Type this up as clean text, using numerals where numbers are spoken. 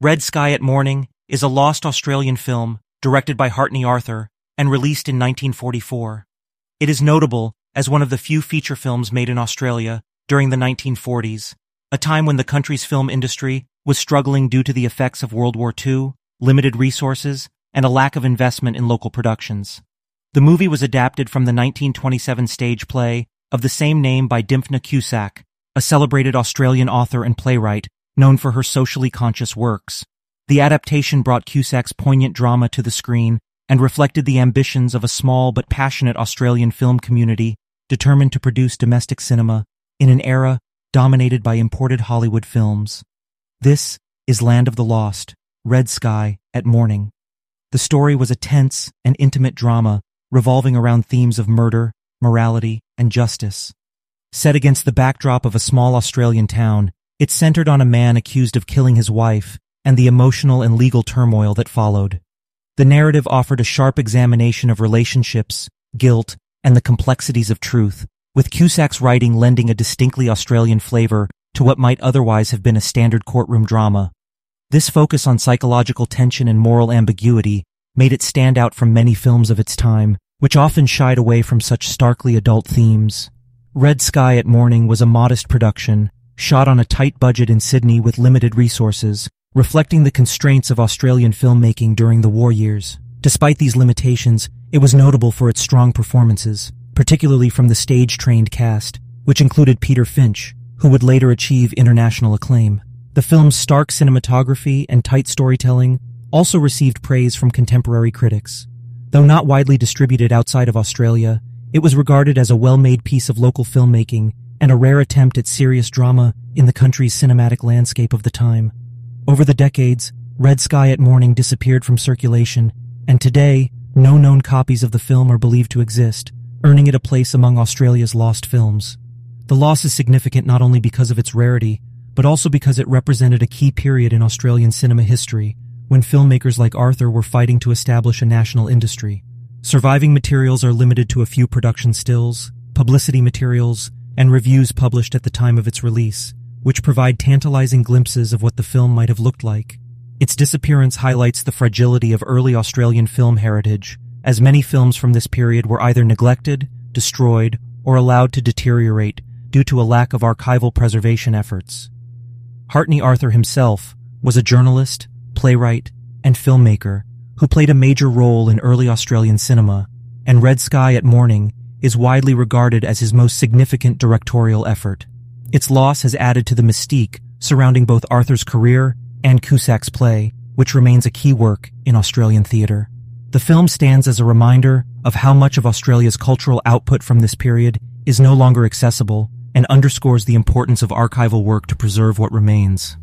Red Sky at Morning is a lost Australian film directed by Hartney Arthur and released in 1944. It is notable as one of the few feature films made in Australia during the 1940s, a time when the country's film industry was struggling due to the effects of World War II, limited resources, and a lack of investment in local productions. The movie was adapted from the 1927 stage play of the same name by Dymphna Cusack, a celebrated Australian author and playwright known for her socially conscious works. The adaptation brought Cusack's poignant drama to the screen and reflected the ambitions of a small but passionate Australian film community determined to produce domestic cinema in an era dominated by imported Hollywood films. This is Land of the Lost, Red Sky at Morning. The story was a tense and intimate drama revolving around themes of murder, morality, and justice. Set against the backdrop of a small Australian town, it centered on a man accused of killing his wife and the emotional and legal turmoil that followed. The narrative offered a sharp examination of relationships, guilt, and the complexities of truth, with Cusack's writing lending a distinctly Australian flavor to what might otherwise have been a standard courtroom drama. This focus on psychological tension and moral ambiguity made it stand out from many films of its time, which often shied away from such starkly adult themes. Red Sky at Morning was a modest production, shot on a tight budget in Sydney with limited resources, reflecting the constraints of Australian filmmaking during the war years. Despite these limitations, it was notable for its strong performances, particularly from the stage-trained cast, which included Peter Finch, who would later achieve international acclaim. The film's stark cinematography and tight storytelling also received praise from contemporary critics. Though not widely distributed outside of Australia, it was regarded as a well-made piece of local filmmaking and a rare attempt at serious drama in the country's cinematic landscape of the time. Over the decades, Red Sky at Morning disappeared from circulation, and today, no known copies of the film are believed to exist, earning it a place among Australia's lost films. The loss is significant not only because of its rarity, but also because it represented a key period in Australian cinema history, when filmmakers like Arthur were fighting to establish a national industry. Surviving materials are limited to a few production stills, publicity materials, and reviews published at the time of its release, which provide tantalizing glimpses of what the film might have looked like. Its disappearance highlights the fragility of early Australian film heritage, as many films from this period were either neglected, destroyed, or allowed to deteriorate due to a lack of archival preservation efforts. Hartney Arthur himself was a journalist, playwright, and filmmaker who played a major role in early Australian cinema, and Red Sky at Morning is widely regarded as his most significant directorial effort. Its loss has added to the mystique surrounding both Arthur's career and Cusack's play, which remains a key work in Australian theatre. The film stands as a reminder of how much of Australia's cultural output from this period is no longer accessible and underscores the importance of archival work to preserve what remains.